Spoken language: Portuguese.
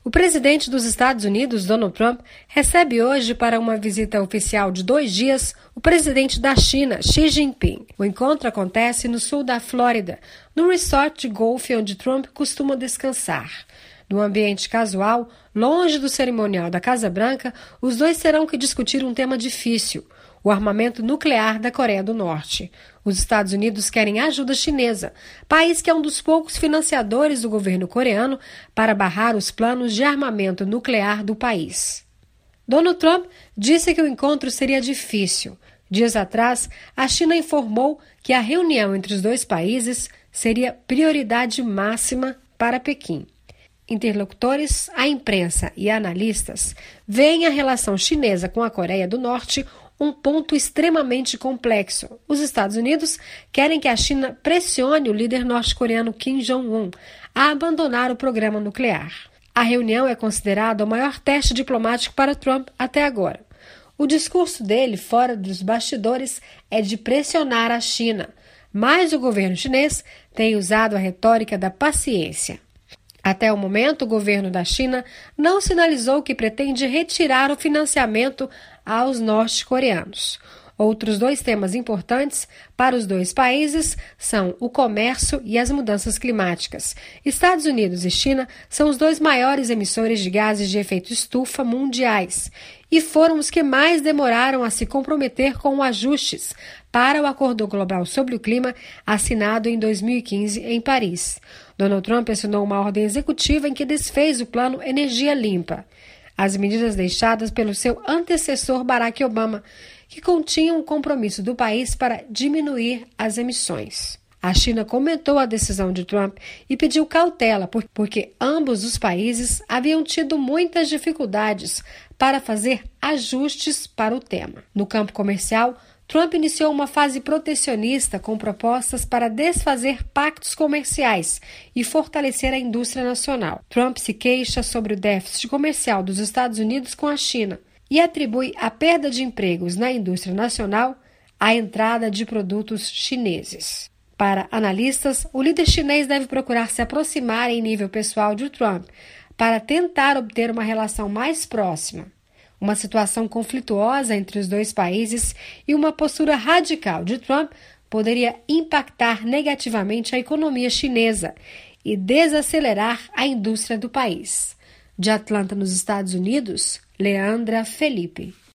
O presidente dos Estados Unidos, Donald Trump, recebe hoje para uma visita oficial de 2 dias o presidente da China, Xi Jinping. O encontro acontece no sul da Flórida, num resort de golfe onde Trump costuma descansar. Num ambiente casual, longe do cerimonial da Casa Branca, os dois terão que discutir um tema difícil: o armamento nuclear da Coreia do Norte. Os Estados Unidos querem ajuda chinesa, país que é um dos poucos financiadores do governo coreano para barrar os planos de armamento nuclear do país. Donald Trump disse que o encontro seria difícil. Dias atrás, a China informou que a reunião entre os dois países seria prioridade máxima para Pequim. Interlocutores, a imprensa e analistas veem a relação chinesa com a Coreia do Norte um ponto extremamente complexo. Os Estados Unidos querem que a China pressione o líder norte-coreano Kim Jong-un a abandonar o programa nuclear. A reunião é considerada o maior teste diplomático para Trump até agora. O discurso dele, fora dos bastidores, é de pressionar a China, mas o governo chinês tem usado a retórica da paciência. Até o momento, o governo da China não sinalizou que pretende retirar o financiamento aos norte-coreanos. Outros 2 temas importantes para os 2 países são o comércio e as mudanças climáticas. Estados Unidos e China são os 2 maiores emissores de gases de efeito estufa mundiais e foram os que mais demoraram a se comprometer com ajustes para o Acordo Global sobre o Clima assinado em 2015 em Paris. Donald Trump assinou uma ordem executiva em que desfez o plano Energia Limpa. As medidas deixadas pelo seu antecessor Barack Obama, que continham o compromisso do país para diminuir as emissões. A China comentou a decisão de Trump e pediu cautela, porque ambos os países haviam tido muitas dificuldades para fazer ajustes para o tema. No campo comercial, Trump iniciou uma fase protecionista com propostas para desfazer pactos comerciais e fortalecer a indústria nacional. Trump se queixa sobre o déficit comercial dos Estados Unidos com a China e atribui a perda de empregos na indústria nacional à entrada de produtos chineses. Para analistas, o líder chinês deve procurar se aproximar em nível pessoal de Trump para tentar obter uma relação mais próxima. Uma situação conflituosa entre os 2 países e uma postura radical de Trump poderia impactar negativamente a economia chinesa e desacelerar a indústria do país. De Atlanta, nos Estados Unidos, Leandra Felipe.